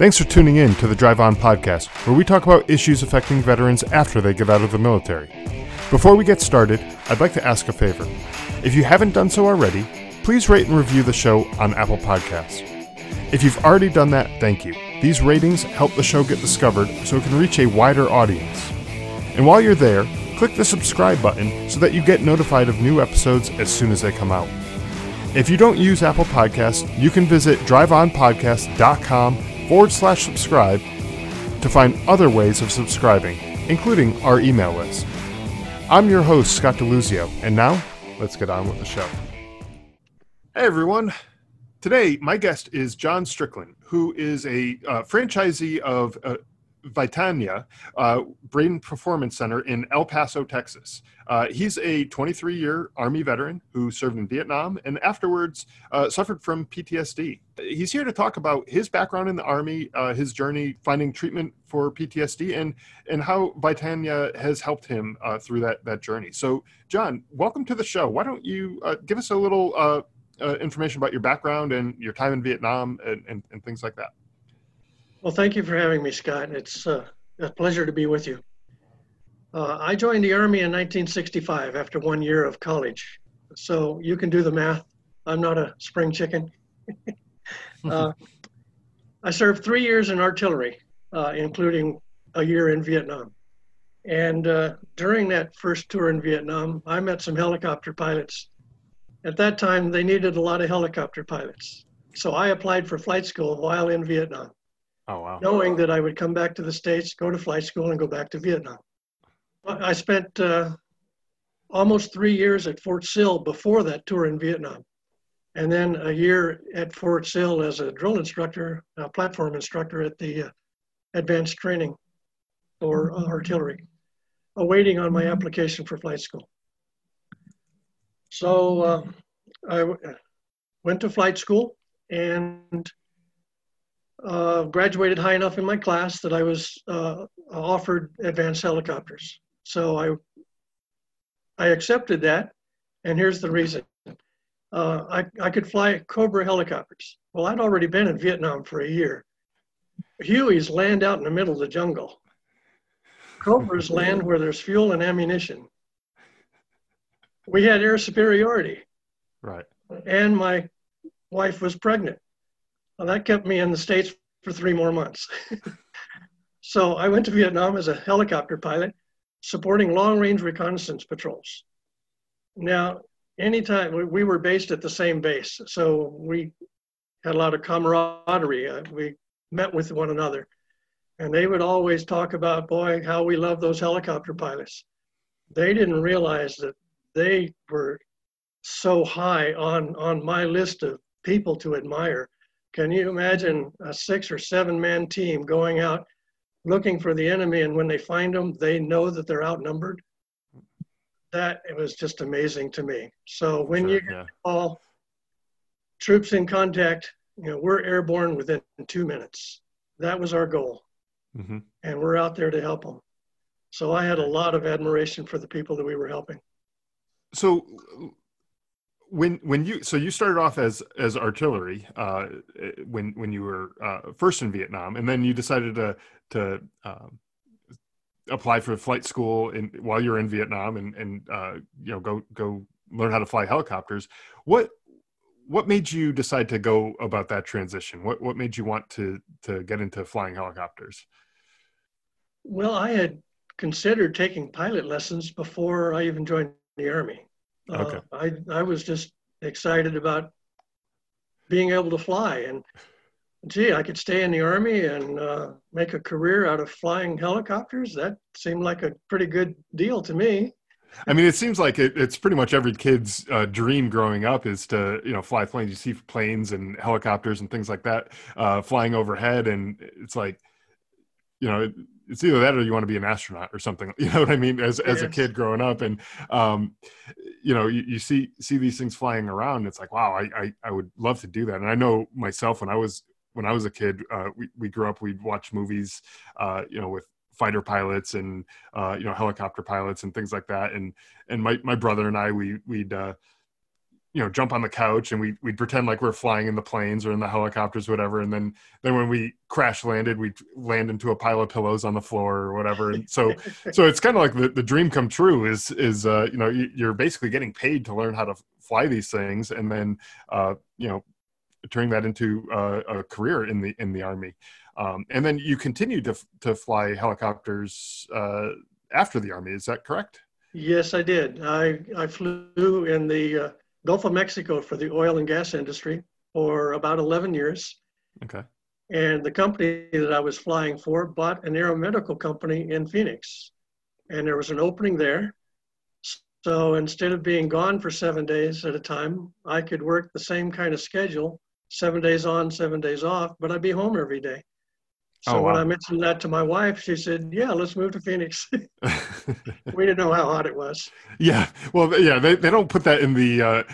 Thanks for tuning in to the Drive On podcast, where we talk about issues affecting veterans after they get out of the military. Before we get started, I'd like to ask a favor. If you haven't done so already, please rate and review the show on Apple Podcasts. If you've already done that, thank you. These ratings help the show get discovered so it can reach a wider audience. And while you're there, click the subscribe button so that you get notified of new episodes as soon as they come out. If you don't use Apple Podcasts, you can visit driveonpodcast.com/subscribe to find other ways of subscribing, including our email list. I'm your host, Scott DeLuzio, and now, let's get on with the show. Hey everyone. Today, my guest is John Strickland, who is a franchisee of Vitania Brain Performance Center in El Paso, Texas. He's a 23-year Army veteran who served in Vietnam and afterwards suffered from PTSD. He's here to talk about his background in the Army, his journey finding treatment for PTSD, and how Vitania has helped him through that journey. So, John, welcome to the show. Why don't you give us a little information about your background and your time in Vietnam and things like that? Well, thank you for having me, Scott. It's a pleasure to be with you. I joined the Army in 1965 after 1 year of college. So you can do the math. I'm not a spring chicken. I served 3 years in artillery, including a year in Vietnam. And during that first tour in Vietnam, I met some helicopter pilots. At that time, they needed a lot of helicopter pilots. So I applied for flight school while in Vietnam. Oh, wow. Knowing that I would come back to the States, go to flight school, and go back to Vietnam. I spent almost 3 years at Fort Sill before that tour in Vietnam. And then a year at Fort Sill as a drill instructor, a platform instructor at the advanced training for artillery, awaiting on my application for flight school. So I went to flight school and graduated high enough in my class that I was offered advanced helicopters. So I accepted that, and here's the reason. I could fly Cobra helicopters. Well, I'd already been in Vietnam for a year. Hueys land out in the middle of the jungle. Cobras land where there's fuel and ammunition. We had air superiority. Right. And my wife was pregnant. Well, that kept me in the States for 3 more months. So I went to Vietnam as a helicopter pilot, supporting long-range reconnaissance patrols. Now, anytime we were based at the same base, so we had a lot of camaraderie. We met with one another, and they would always talk about, boy, how we love those helicopter pilots. They didn't realize that they were so high on my list of people to admire. Can you imagine a 6 or 7 man team going out looking for the enemy, and when they find them, they know that they're outnumbered? It was just amazing to me. So when you call troops in contact, we're airborne within 2 minutes. That was our goal. Mm-hmm. And we're out there to help them. So I had a lot of admiration for the people that we were helping. So when you started off as artillery when you were first in Vietnam, and then you decided to apply for flight school while you were in Vietnam and go learn how to fly helicopters. What made you decide to go about that transition? What made you want to get into flying helicopters? Well, I had considered taking pilot lessons before I even joined the Army. Okay. I was just excited about being able to fly, and gee, I could stay in the Army and make a career out of flying helicopters. That seemed like a pretty good deal to me. I mean, it seems like it's pretty much every kid's dream growing up is to, fly planes. You see planes and helicopters and things like that flying overhead, and it's like, it's either that or you want to be an astronaut or something. You know what I mean? As a kid growing up, and you see these things flying around. It's like, wow, I would love to do that. And I know myself when I was a kid, we grew up, we'd watch movies, with fighter pilots and helicopter pilots and things like that. And my brother and I, we'd jump on the couch and we'd pretend like we're flying in the planes or in the helicopters, whatever. And then when we crash landed, we'd land into a pile of pillows on the floor or whatever. And so it's kind of like the dream come true is you're basically getting paid to learn how to fly these things. And then, turning that into a career in the Army. And then you continued to fly helicopters after the Army. Is that correct? Yes, I did. I flew in the Gulf of Mexico for the oil and gas industry for about 11 years. Okay. And the company that I was flying for bought an aeromedical company in Phoenix. And there was an opening there. So instead of being gone for 7 days at a time, I could work the same kind of schedule, 7 days on, 7 days off, but I'd be home every day. So when I mentioned that to my wife, she said, "Yeah, let's move to Phoenix." We didn't know how hot it was. Yeah, well, yeah, they don't put that in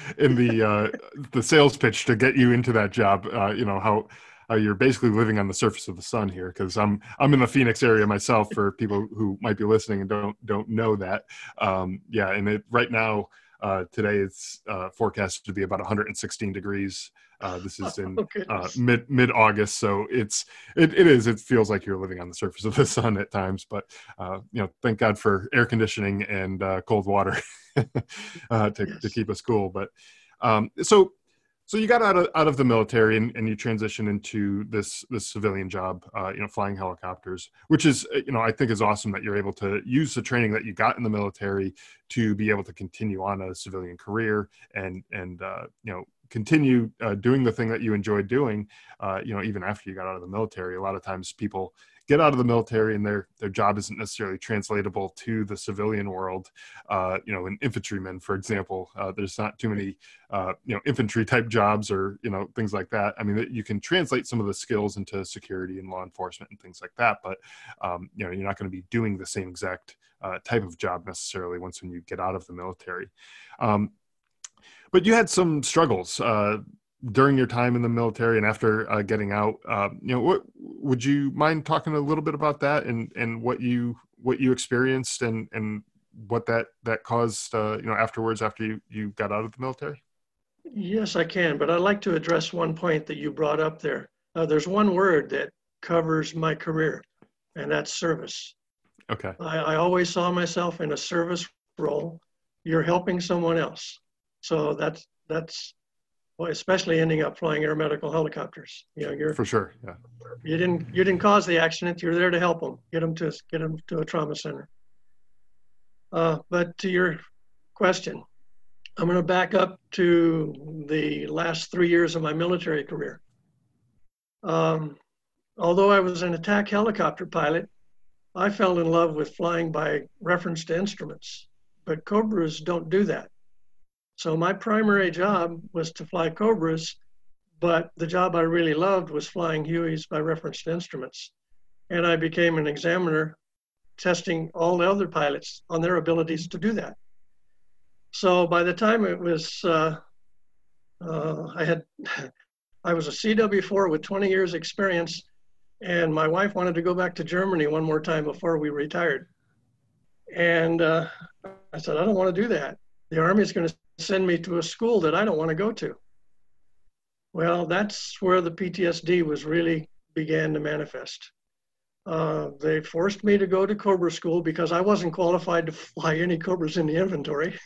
the sales pitch to get you into that job. How you're basically living on the surface of the sun here, because I'm in the Phoenix area myself. For people who might be listening and don't know that, yeah, and right now today it's forecasted to be about 116 degrees. This is in mid August, so it feels like you're living on the surface of the sun at times. But thank God for air conditioning and cold water to keep us cool. But so you got out of the military and you transitioned into this civilian job, flying helicopters, which is I think is awesome that you're able to use the training that you got in the military to be able to continue on a civilian career and continue doing the thing that you enjoyed doing, even after you got out of the military. A lot of times people get out of the military and their job isn't necessarily translatable to the civilian world. An infantryman, for example, there's not too many, infantry type jobs or, things like that. I mean, you can translate some of the skills into security and law enforcement and things like that, but, you're not going to be doing the same exact type of job necessarily when you get out of the military. But you had some struggles during your time in the military and after getting out. What would you mind talking a little bit about that and what you experienced and what that caused afterwards after you got out of the military? Yes, I can, but I'd like to address one point that you brought up there. There's one word that covers my career, and that's service. Okay. I always saw myself in a service role. You're helping someone else. So that's well, especially ending up flying aeromedical helicopters. You're for sure. Yeah. You didn't cause the accident. You're there to help them, get them to a trauma center. But to your question, I'm going to back up to the last 3 years of my military career. Although I was an attack helicopter pilot, I fell in love with flying by reference to instruments, but Cobras don't do that. So my primary job was to fly Cobras, but the job I really loved was flying Hueys by reference to instruments. And I became an examiner testing all the other pilots on their abilities to do that. So by the time it was, I was a CW4 with 20 years experience, and my wife wanted to go back to Germany one more time before we retired. And I said, I don't want to do that. The Army is going to send me to a school that I don't want to go to. Well, that's where the PTSD began to manifest. They forced me to go to Cobra school because I wasn't qualified to fly any Cobras in the inventory.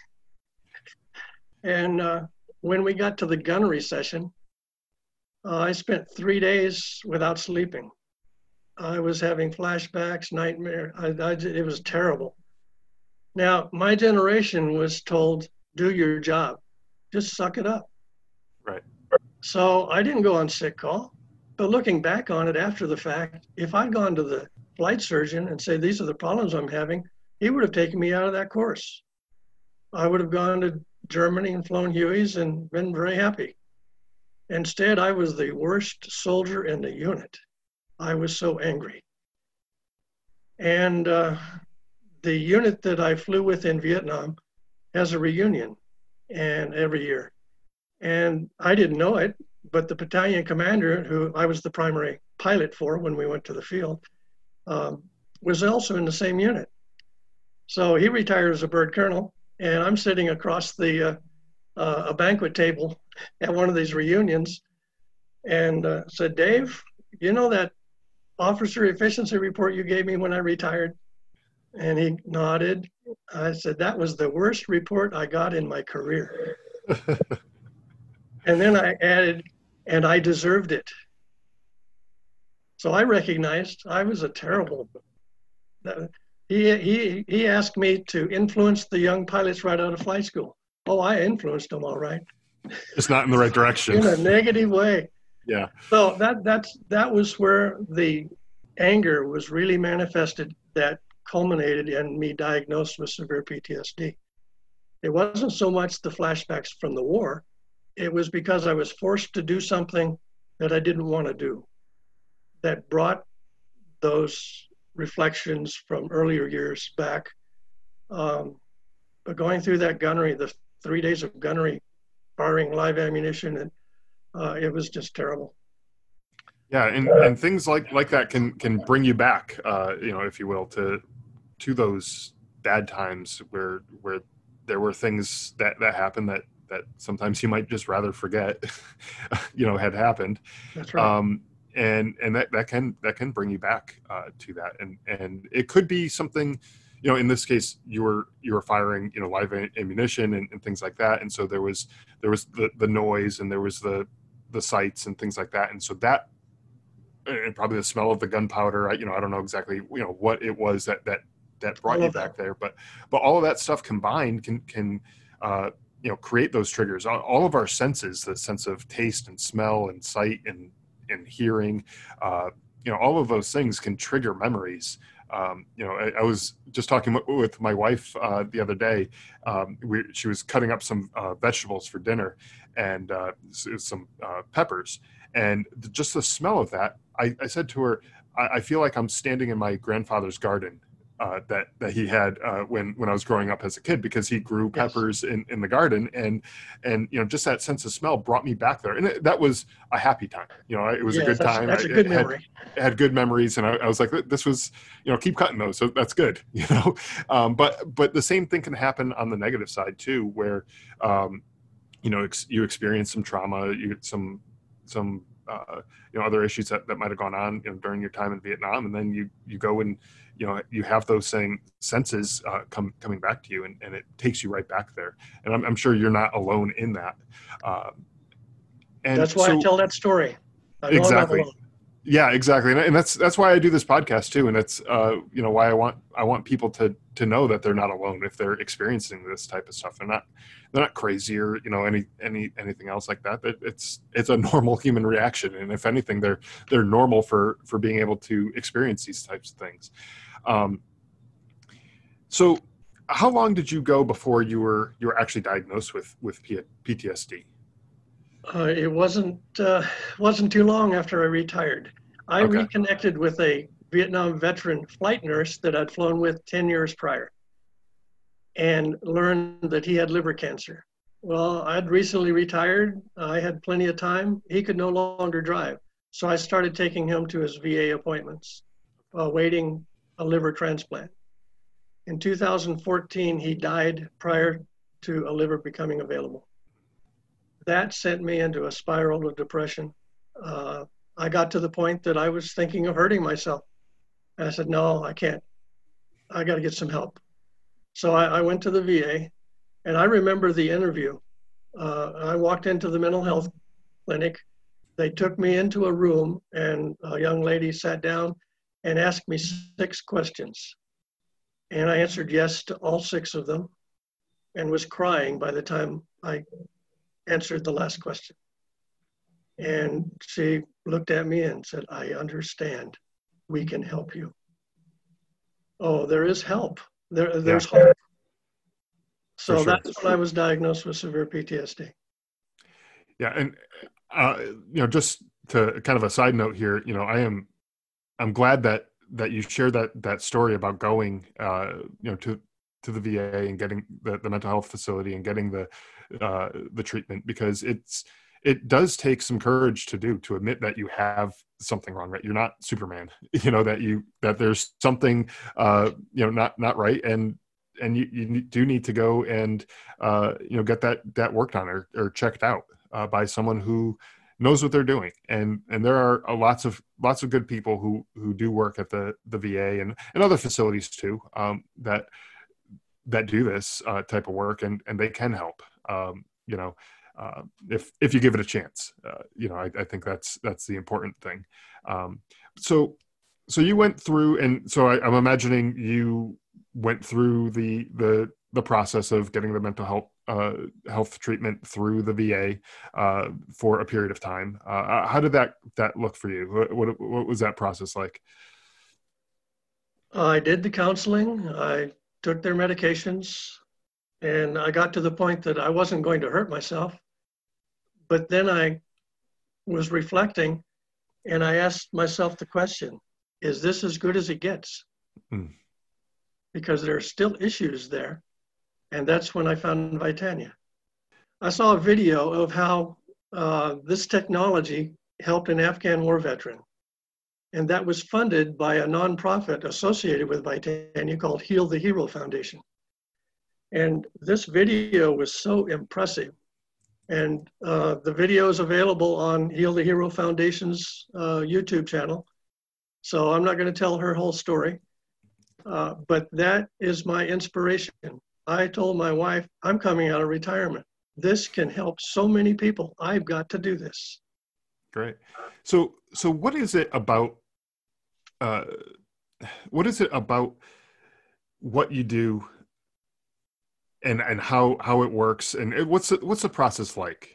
And when we got to the gunnery session, I spent 3 days without sleeping. I was having flashbacks, nightmare. It was terrible. Now, my generation was told, do your job, just suck it up. Right. So I didn't go on sick call, but looking back on it after the fact, if I'd gone to the flight surgeon and say, these are the problems I'm having, he would have taken me out of that course. I would have gone to Germany and flown Hueys and been very happy. Instead, I was the worst soldier in the unit. I was so angry. And the unit that I flew with in Vietnam has a reunion and every year. And I didn't know it, but the battalion commander, who I was the primary pilot for when we went to the field, was also in the same unit. So he retired as a bird colonel, and I'm sitting across the a banquet table at one of these reunions and said, Dave, you know that officer efficiency report you gave me when I retired? And he nodded. I said, that was the worst report I got in my career. And then I added, and I deserved it. So I recognized I was a terrible. He asked me to influence the young pilots right out of flight school. Oh, I influenced them all right. It's not in the right direction. In a negative way. Yeah. So that was where the anger was really manifested that culminated in me diagnosed with severe PTSD. It wasn't so much the flashbacks from the war. It was because I was forced to do something that I didn't want to do that brought those reflections from earlier years back. But going through that gunnery, the 3 days of gunnery, firing live ammunition, and it was just terrible. Yeah, and things like that can bring you back, if you will, to those bad times where there were things that happened that sometimes you might just rather forget, had happened. That's right. And that can bring you back to that, and it could be something, in this case you were firing live ammunition and things like that, and so there was the noise and there was the sights and things like that, and so that, and probably the smell of the gunpowder. I don't know exactly what it was that brought you back there, but all of that stuff combined can create those triggers. All of our senses, the sense of taste and smell and sight and hearing, all of those things can trigger memories. I was just talking with my wife the other day. She was cutting up some vegetables for dinner, and some peppers, and just the smell of that. I said to her, I feel like I'm standing in my grandfather's garden that he had when I was growing up as a kid, because he grew peppers in the garden, and just that sense of smell brought me back there, and that was a happy time. It was a good time. That's a good memory. Had good memories, and I was like, this was, keep cutting those, so that's good. But the same thing can happen on the negative side too, where you experience some trauma, you get some other issues that might have gone on during your time in Vietnam, and then you go and you have those same senses coming back to you, and it takes you right back there. And I'm sure you're not alone in that. And that's why I tell that story. Exactly. Yeah, exactly. And that's why I do this podcast too. And it's why I want people to know that they're not alone if they're experiencing this type of stuff. They're not crazy or anything else like that. It's a normal human reaction, and if anything, they're normal for being able to experience these types of things. So how long did you go before you were actually diagnosed with PTSD? It wasn't too long after I retired. I reconnected with a Vietnam veteran flight nurse that I'd flown with 10 years prior, and learned that he had liver cancer. Well, I'd recently retired. I had plenty of time. He could no longer drive. So I started taking him to his VA appointments, awaiting a liver transplant. In 2014, he died prior to a liver becoming available. That sent me into a spiral of depression. I got to the point that I was thinking of hurting myself. And I said, no, I can't. I got to get some help. So I went to the VA, and I remember the interview. I walked into the mental health clinic. They took me into a room, and a young lady sat down and asked me 6 questions. And I answered yes to all 6 of them, and was crying by the time I answered the last question. And she looked at me and said, I understand. We can help you. Oh, there is help. There's hope. So sure. That's when I was diagnosed with severe PTSD. Yeah. And, just to kind of a side note here, I'm glad that you shared that story about going, to the VA and getting the mental health facility and getting the treatment, because it does take some courage to admit that you have something wrong, right? You're not Superman, that there's something, not right. And you do need to go and get that worked on or checked out by someone who knows what they're doing. And there are lots of good people who do work at the VA and other facilities too, that do this type of work, and they can help. If you give it a chance, I think that's the important thing. So you went through, and so I'm imagining you went through the process of getting the mental health treatment through the VA for a period of time. How did that look for you? What was that process like? I did the counseling. I took their medications, and I got to the point that I wasn't going to hurt myself. But then I was reflecting, and I asked myself the question, is this as good as it gets? Mm. Because there are still issues there. And that's when I found Vitania. I saw a video of how this technology helped an Afghan war veteran. And that was funded by a nonprofit associated with Vitania called Heal the Hero Foundation. And this video was so impressive. And the video is available on Heal the Hero Foundation's YouTube channel. So I'm not going to tell her whole story, but that is my inspiration. I told my wife, I'm coming out of retirement. This can help so many people. I've got to do this. Great. So what is it about what you do and how it works, and what's the process like?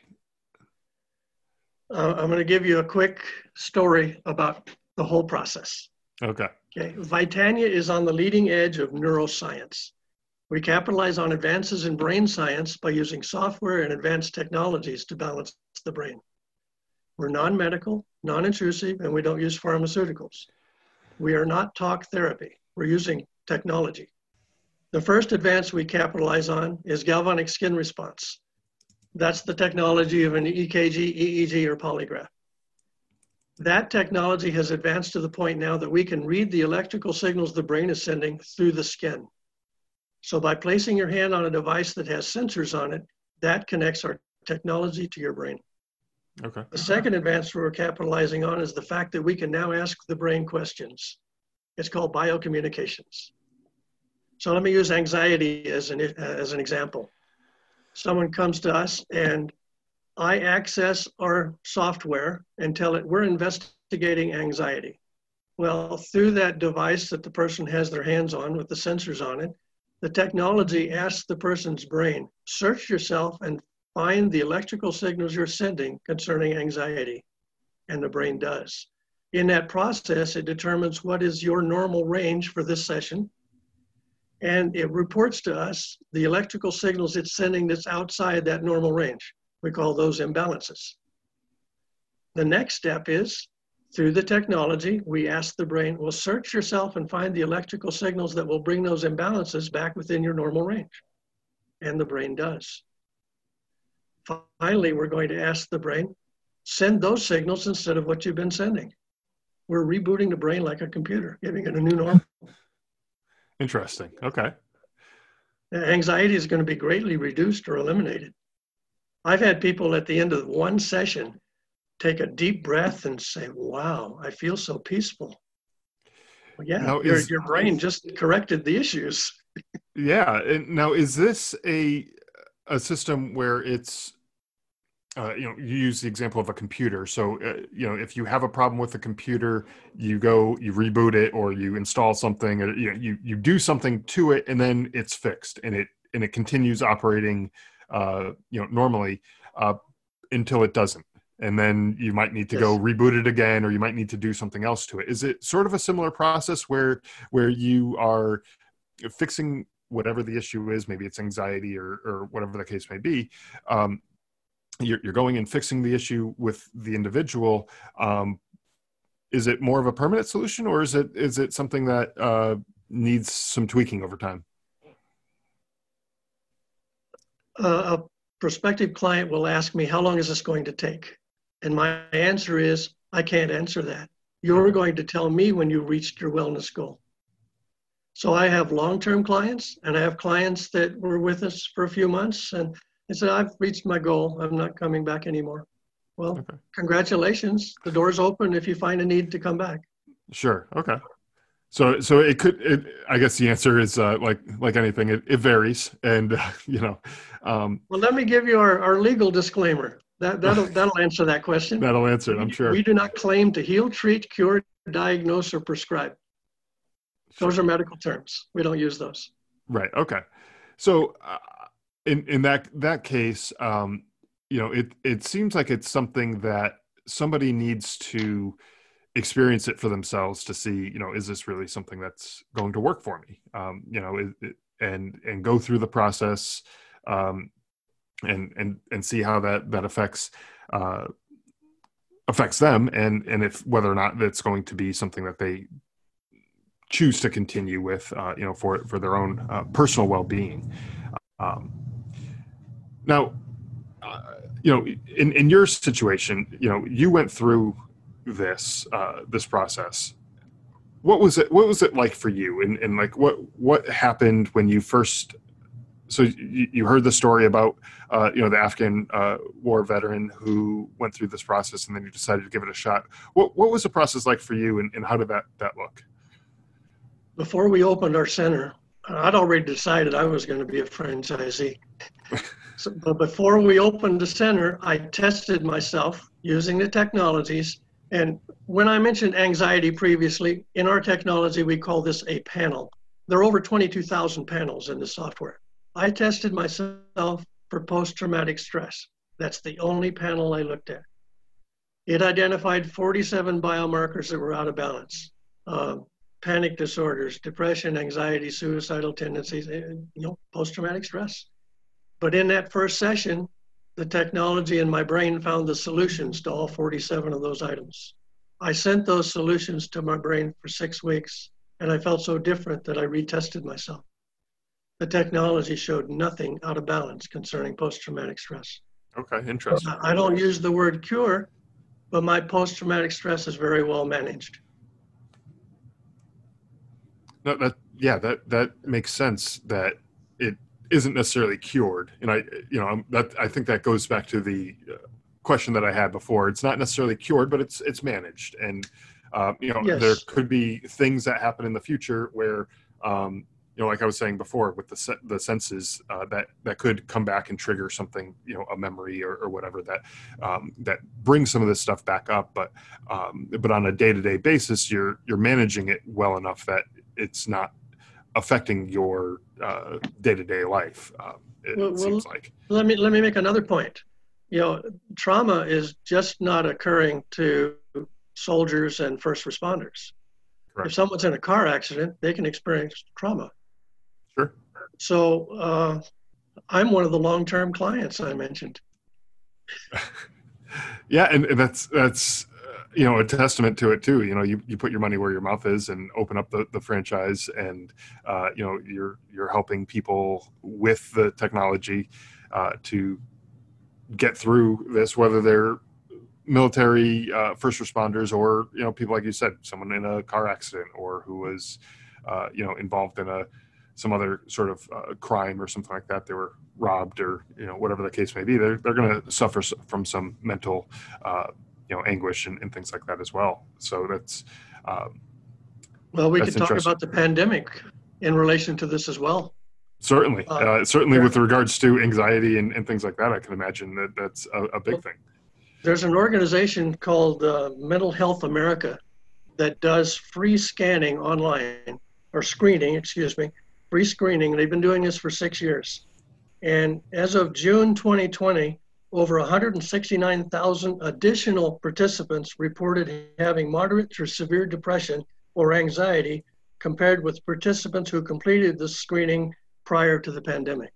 I'm going to give you a quick story about the whole process. Okay. Vitania is on the leading edge of neuroscience. We capitalize on advances in brain science by using software and advanced technologies to balance the brain. We're non-medical, non-intrusive, and we don't use pharmaceuticals. We are not talk therapy. We're using technology. The first advance we capitalize on is galvanic skin response. That's the technology of an EKG, EEG, or polygraph. That technology has advanced to the point now that we can read the electrical signals the brain is sending through the skin. So by placing your hand on a device that has sensors on it, that connects our technology to your brain. Okay. The second advance we're capitalizing on is the fact that we can now ask the brain questions. It's called biocommunications. So let me use anxiety as an example. Someone comes to us and I access our software and tell it we're investigating anxiety. Well, through that device that the person has their hands on with the sensors on it, the technology asks the person's brain, search yourself and find the electrical signals you're sending concerning anxiety. And the brain does. In that process, it determines what is your normal range for this session. And it reports to us the electrical signals it's sending that's outside that normal range. We call those imbalances. The next step is, through the technology, we ask the brain, well, search yourself and find the electrical signals that will bring those imbalances back within your normal range. And the brain does. Finally, we're going to ask the brain, send those signals instead of what you've been sending. We're rebooting the brain like a computer, giving it a new normal. Interesting. Okay. Anxiety is going to be greatly reduced or eliminated. I've had people at the end of one session take a deep breath and say, wow, I feel so peaceful. Well, yeah, now your brain just corrected the issues. Yeah. And now, is this a system where it's, you use the example of a computer. So, if you have a problem with the computer, you reboot it, or you install something, or you do something to it, and then it's fixed, and it continues operating, normally, until it doesn't. And then you might need to go reboot it again, or you might need to do something else to it. Is it sort of a similar process where you are fixing whatever the issue is? Maybe it's anxiety or whatever the case may be. You're going and fixing the issue with the individual. Is it more of a permanent solution, or is it something that needs some tweaking over time? A prospective client will ask me, how long is this going to take? And my answer is, I can't answer that. You're going to tell me when you reached your wellness goal. So I have long-term clients, and I have clients that were with us for a few months, and they said, I've reached my goal. I'm not coming back anymore. Well, okay. Congratulations. The door's open if you find a need to come back. Sure. Okay. So it could, I guess the answer is like anything, it varies. And, well, let me give you our legal disclaimer. That'll answer that question. That'll answer it, I'm sure. We do not claim to heal, treat, cure, diagnose, or prescribe. Those are medical terms. We don't use those. Right. Okay. So in that case, it seems like it's something that somebody needs to experience it for themselves to see, is this really something that's going to work for me? And go through the process, and see how that affects them, and if whether or not that's going to be something that they choose to continue with, for their own personal well-being. Now, in your situation, you went through this process. What was it like for you? And like, what happened when you first, so you heard the story about, the Afghan war veteran who went through this process, and then you decided to give it a shot. What was the process like for you, and how did that look? Before we opened our center, I'd already decided I was going to be a franchisee. But before we opened the center, I tested myself using the technologies. And when I mentioned anxiety previously, in our technology, we call this a panel. There are over 22,000 panels in the software. I tested myself for post-traumatic stress. That's the only panel I looked at. It identified 47 biomarkers that were out of balance. Panic disorders, depression, anxiety, suicidal tendencies, post-traumatic stress. But in that first session, the technology in my brain found the solutions to all 47 of those items. I sent those solutions to my brain for 6 weeks, and I felt so different that I retested myself. The technology showed nothing out of balance concerning post-traumatic stress. Okay, interesting. I don't use the word cure, but my post-traumatic stress is very well managed. No, that makes sense, that it isn't necessarily cured. And I think that goes back to the question that I had before. It's not necessarily cured, but it's managed. And, yes, there could be things that happen in the future where, like I was saying before, with the senses, that could come back and trigger something, a memory or whatever that brings some of this stuff back up. But on a day-to-day basis, you're managing it well enough that it's not affecting your day-to-day life. It seems like. Let me make another point. Trauma is just not occurring to soldiers and first responders. Correct. If someone's in a car accident, they can experience trauma. Sure. So I'm one of the long-term clients I mentioned. Yeah, and that's a testament to it too. You put your money where your mouth is and open up the franchise, and you're helping people with the technology to get through this, whether they're military, first responders, or people like you said, someone in a car accident, or who was involved in some other sort of crime or something like that. They were robbed, or whatever the case may be. They're going to suffer from some mental anguish and things like that as well. So that's well, we could talk about the pandemic in relation to this as well. Certainly, with regards to anxiety and things like that, I can imagine that's a big thing. There's an organization called Mental Health America that does free scanning online, or screening, free screening. They've been doing this for 6 years. And as of June 2020, over 169,000 additional participants reported having moderate to severe depression or anxiety, compared with participants who completed the screening prior to the pandemic.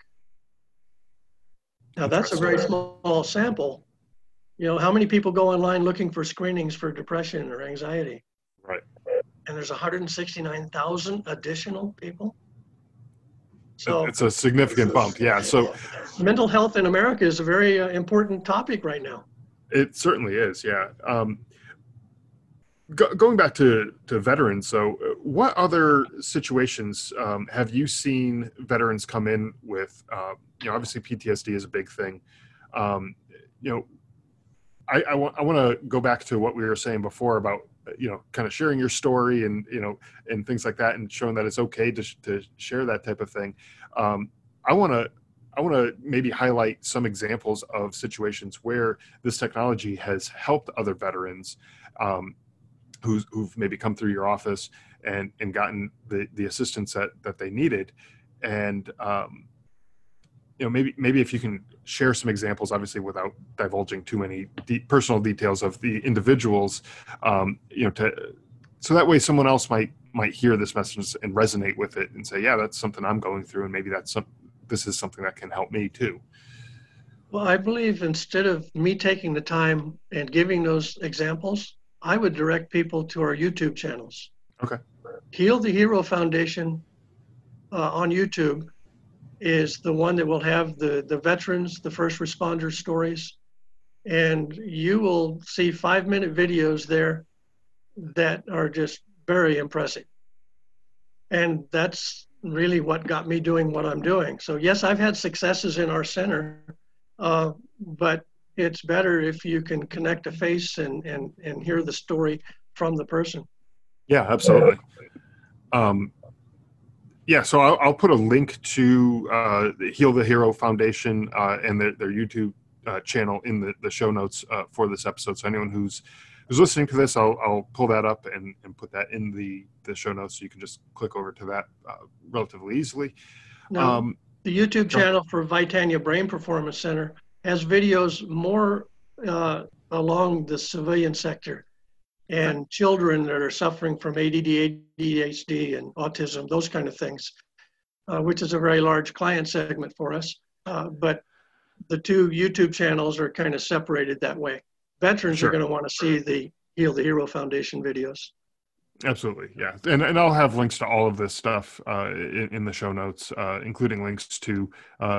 Now, that's a very small sample. How many people go online looking for screenings for depression or anxiety? Right. And there's 169,000 additional people. So it's a significant bump. Yeah. So mental health in America is a very important topic right now. It certainly is. Yeah. Going back to veterans, so what other situations have you seen veterans come in with? Obviously PTSD is a big thing. Um, you know, I want to go back to what we were saying before about kind of sharing your story and and things like that, and showing that it's okay to share that type of thing. I want to maybe highlight some examples of situations where this technology has helped other veterans. Who've maybe come through your office and gotten the assistance that they needed. And maybe if you can share some examples, obviously without divulging too many personal details of the individuals, so that way someone else might hear this message and resonate with it and say, yeah, that's something I'm going through, and maybe this is something that can help me too. Well, I believe instead of me taking the time and giving those examples, I would direct people to our YouTube channels. Okay. Heal the Hero Foundation on YouTube is the one that will have the veterans, the first responder stories. And you will see 5-minute videos there that are just very impressive. And that's really what got me doing what I'm doing. So yes, I've had successes in our center, but it's better if you can connect a face and hear the story from the person. Yeah, absolutely. So I'll put a link to Heal the Hero Foundation and their YouTube channel in the show notes for this episode. So anyone who's listening to this, I'll pull that up and put that in the show notes, so you can just click over to that relatively easily. Now, the YouTube channel for Vitania Brain Performance Center has videos more along the civilian sector and children that are suffering from ADD, ADHD, and autism, those kind of things, which is a very large client segment for us. But the two YouTube channels are kind of separated that way. Veterans are going to want to see the Heal the Hero Foundation videos. Absolutely, yeah. And I'll have links to all of this stuff in the show notes, including links to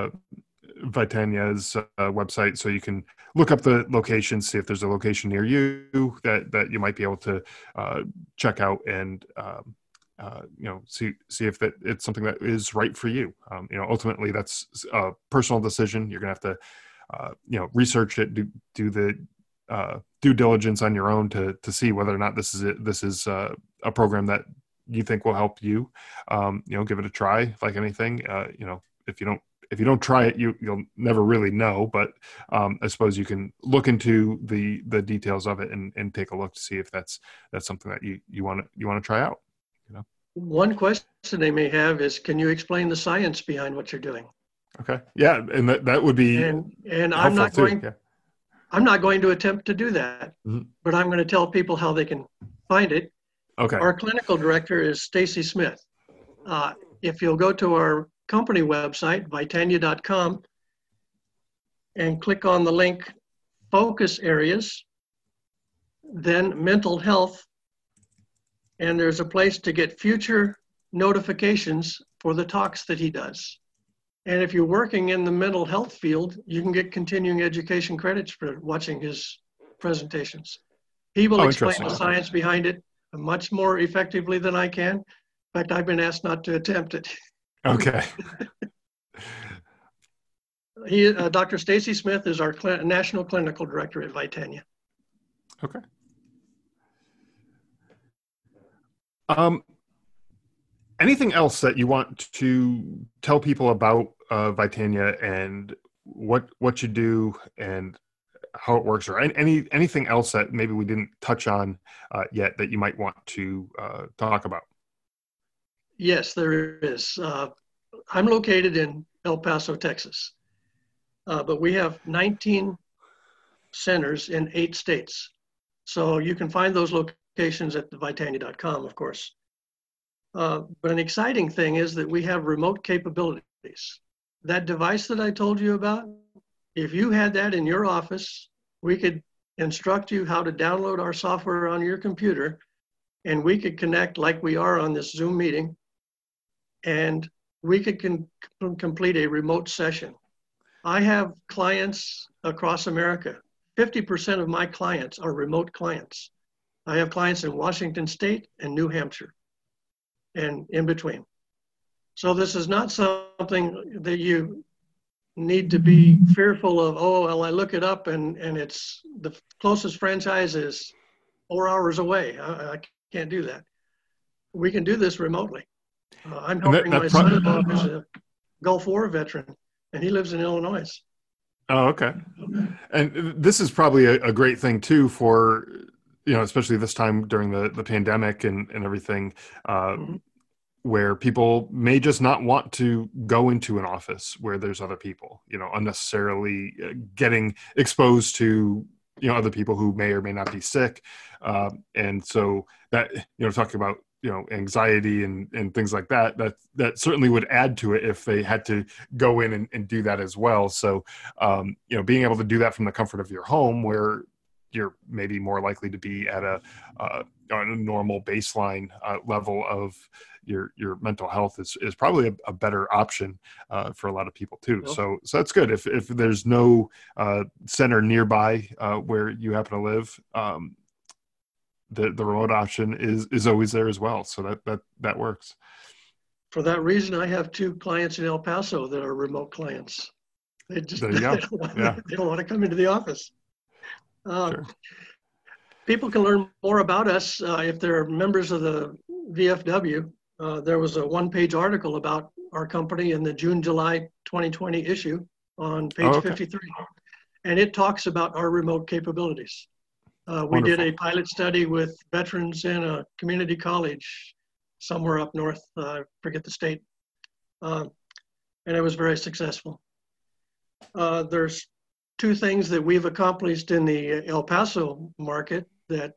Vitania's website, so you can look up the location, see if there's a location near you that you might be able to check out, and see if that it's something that is right for you. Ultimately that's a personal decision. You're gonna have to research it, do the due diligence on your own to see whether or not this is a program that you think will help you. Give it a try, like anything. If you don't try it, you'll never really know. But I suppose you can look into the details of it and take a look to see if that's something that you want to try out. One question they may have is, can you explain the science behind what you're doing? Okay. Yeah, and that would be and I'm not going to attempt to do that, but I'm going to tell people how they can find it. Okay. Our clinical director is Stacy Smith. If you'll go to our company website, vitania.com, and click on the link Focus Areas, then Mental Health, and there's a place to get future notifications for the talks that he does. And if you're working in the mental health field, you can get continuing education credits for watching his presentations. He will explain the science behind it much more effectively than I can. In fact, I've been asked not to attempt it. Okay. Dr. Stacy Smith is our national clinical director at Vitania. Okay. Anything else that you want to tell people about Vitania and what you do and how it works, or anything else that maybe we didn't touch on yet that you might want to talk about? Yes, there is. I'm located in El Paso, Texas, but we have 19 centers in 8 states. So you can find those locations at vitania.com, of course. But an exciting thing is that we have remote capabilities. That device that I told you about, if you had that in your office, we could instruct you how to download our software on your computer, and we could connect like we are on this Zoom meeting, and we could complete a remote session. I have clients across America. 50% of my clients are remote clients. I have clients in Washington State and New Hampshire and in between. So this is not something that you need to be fearful of. Oh, well, I look it up and it's the closest franchise is 4 hours away. I can't do that. We can do this remotely. I'm helping my son-in-law who's a Gulf War veteran, and he lives in Illinois. Oh, okay. And this is probably a great thing too for, especially this time during the pandemic and everything, where people may just not want to go into an office where there's other people, unnecessarily getting exposed to, other people who may or may not be sick. And so that, talking about, anxiety and things like that certainly would add to it if they had to go in and do that as well. So, being able to do that from the comfort of your home where you're maybe more likely to be at a normal baseline level of your mental health is probably a better option for a lot of people too. So that's good. If there's no center nearby where you happen to live, the remote option is always there as well. So that works. For that reason, I have 2 clients in El Paso that are remote clients. They just they don't want to come into the office. Sure. People can learn more about us if they're members of the VFW. There was a 1-page article about our company in the June-July 2020 issue on page 53. And it talks about our remote capabilities. We did a pilot study with veterans in a community college somewhere up north, I forget the state, and it was very successful. There's 2 things that we've accomplished in the El Paso market that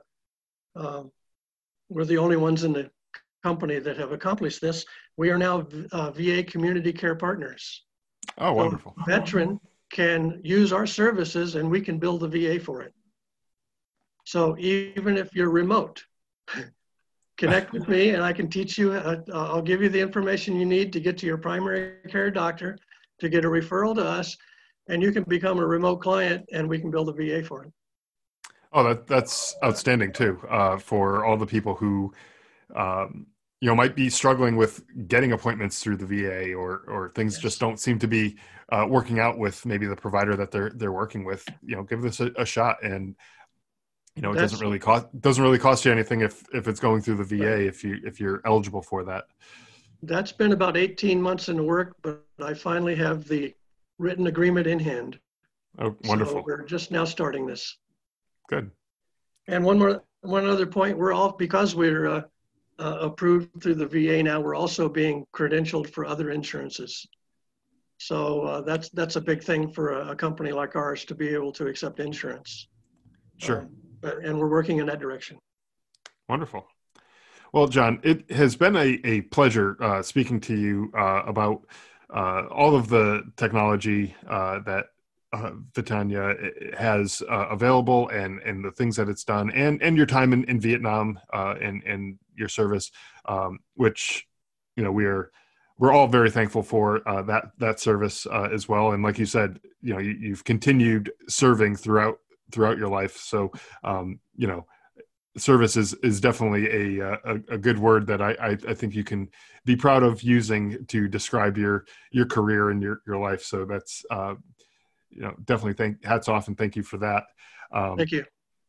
we're the only ones in the company that have accomplished this. We are now VA community care partners. Oh, wonderful. So a veteran can use our services and we can build a VA for it. So even if you're remote, connect with me and I can teach you, I'll give you the information you need to get to your primary care doctor, to get a referral to us, and you can become a remote client and we can build a VA for it. Oh, that's outstanding too, for all the people who, might be struggling with getting appointments through the VA or things just don't seem to be working out with maybe the provider that they're working with. Give this a shot, and it doesn't really cost you anything if it's going through the VA, if you're eligible for that. That's been about 18 months in the work, but I finally have the written agreement in hand. Oh, wonderful. So we're just now starting this. Good. And one other point, because we're approved through the VA now, we're also being credentialed for other insurances. So that's a big thing for a company like ours to be able to accept insurance. Sure. And we're working in that direction. Wonderful. Well, John, it has been a pleasure speaking to you about all of the technology that Vitania has available and the things that it's done and your time in Vietnam and your service, which, we're all very thankful for that service as well. And like you said, you've continued serving throughout your life. So, service is definitely a good word that I think you can be proud of using to describe your career and your life. So that's, definitely hats off and thank you for that. Thank you.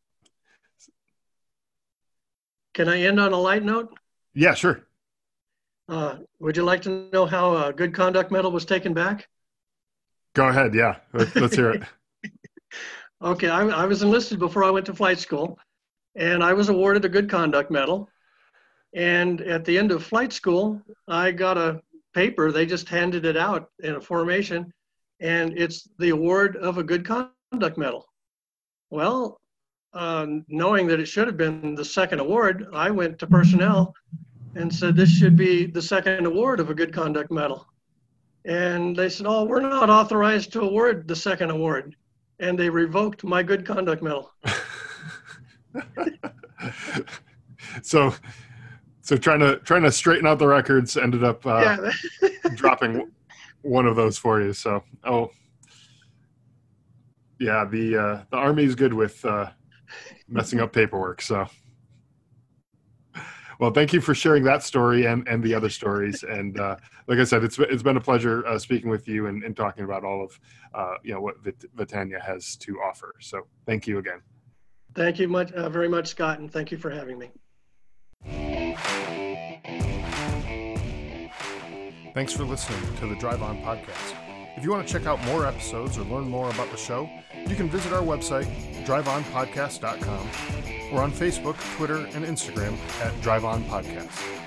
Can I end on a light note? Yeah, sure. Would you like to know how a Good Conduct Medal was taken back? Go ahead. Yeah, let's hear it. Okay, I was enlisted before I went to flight school, and I was awarded a Good Conduct Medal. And at the end of flight school, I got a paper. They just handed it out in a formation, and it's the award of a Good Conduct Medal. Well, knowing that it should have been the second award, I went to personnel and said, this should be the second award of a Good Conduct Medal. And they said, oh, we're not authorized to award the second award. And they revoked my Good Conduct Medal. So trying to straighten out the records ended up dropping one of those for you. So, yeah, the Army is good with messing up paperwork. So, well, thank you for sharing that story and the other stories. And like I said, it's been a pleasure speaking with you and talking about all of what Vitania has to offer. So, thank you again. Thank you very much, Scott, and thank you for having me. Thanks for listening to the Drive On Podcast. If you want to check out more episodes or learn more about the show, you can visit our website, driveonpodcast.com, or on Facebook, Twitter, and Instagram at Drive On Podcast.